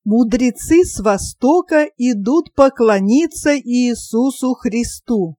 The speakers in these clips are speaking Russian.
Мудрецы с востока идут поклониться Иисусу Христу.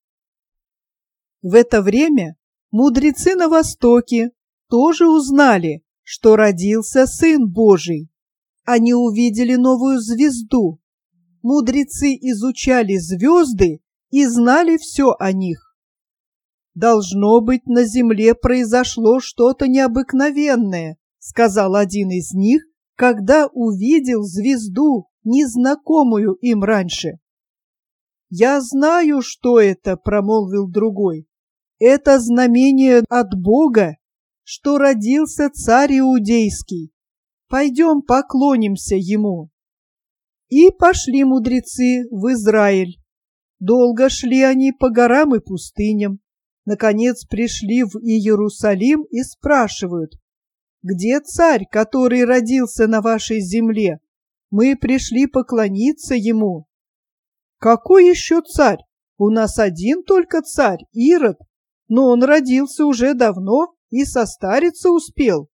В это время мудрецы на востоке тоже узнали, что родился Сын Божий. Они увидели новую звезду. Мудрецы изучали звезды и знали все о них. «Должно быть, на земле произошло что-то необыкновенное», сказал один из них, когда увидел звезду, незнакомую им раньше. «Я знаю, что это», — промолвил другой. «Это знамение от Бога, что родился царь Иудейский. Пойдем поклонимся ему». И пошли мудрецы в Израиль. Долго шли они по горам и пустыням. Наконец пришли в Иерусалим и спрашивают: «Где царь, который родился на вашей земле? Мы пришли поклониться ему». «Какой еще царь? У нас один только царь, Ирод, но он родился уже давно и состариться успел».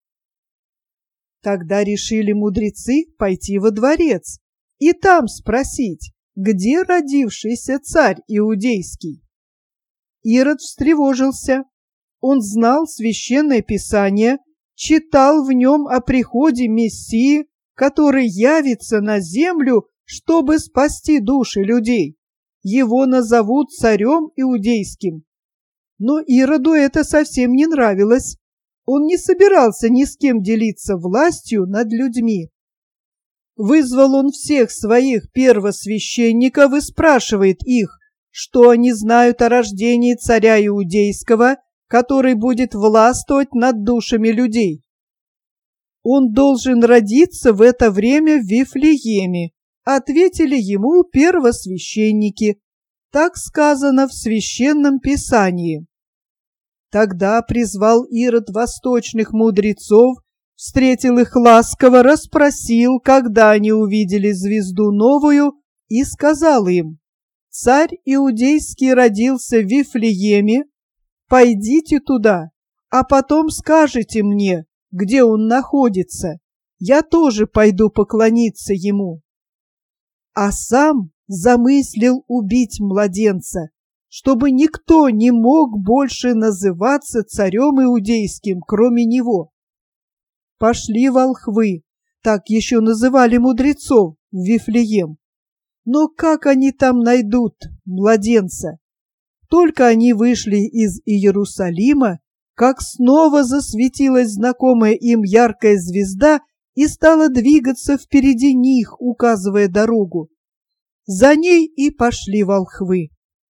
Тогда решили мудрецы пойти во дворец и там спросить, где родившийся царь Иудейский. Ирод встревожился. Он знал священное писание, читал в нем о приходе Мессии, который явится на землю, чтобы спасти души людей. Его назовут царем Иудейским. Но Ироду это совсем не нравилось. Он не собирался ни с кем делиться властью над людьми. Вызвал он всех своих первосвященников и спрашивает их, что они знают о рождении царя Иудейского, который будет властвовать над душами людей. «Он должен родиться в это время в Вифлееме», ответили ему первосвященники. Так сказано в Священном Писании. Тогда призвал Ирод восточных мудрецов, встретил их ласково, расспросил, когда они увидели звезду новую, и сказал им: «Царь Иудейский родился в Вифлееме, пойдите туда, а потом скажете мне, где он находится, я тоже пойду поклониться ему». А сам замыслил убить младенца, чтобы никто не мог больше называться царем Иудейским, кроме него. Пошли волхвы, так еще называли мудрецов, в Вифлеем. Но как они там найдут младенца? Только они вышли из Иерусалима, как снова засветилась знакомая им яркая звезда и стала двигаться впереди них, указывая дорогу. За ней и пошли волхвы.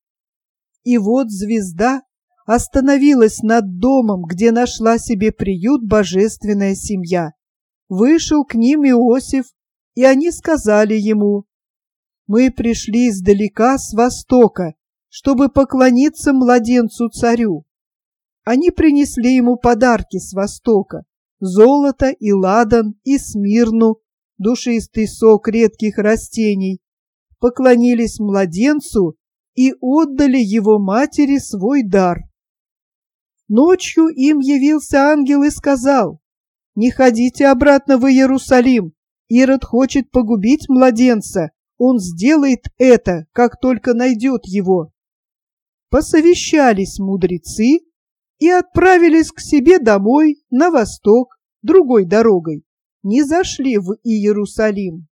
И вот звезда остановилась над домом, где нашла себе приют божественная семья. Вышел к ним Иосиф, и они сказали ему: «Мы пришли издалека, с востока, чтобы поклониться младенцу-царю». Они принесли ему подарки с востока: золото и ладан и смирну, душистый сок редких растений. Поклонились младенцу и отдали его матери свой дар. Ночью им явился ангел и сказал: «Не ходите обратно в Иерусалим, Ирод хочет погубить младенца, он сделает это, как только найдет его». Посовещались мудрецы и отправились к себе домой на восток другой дорогой, не зашли в Иерусалим.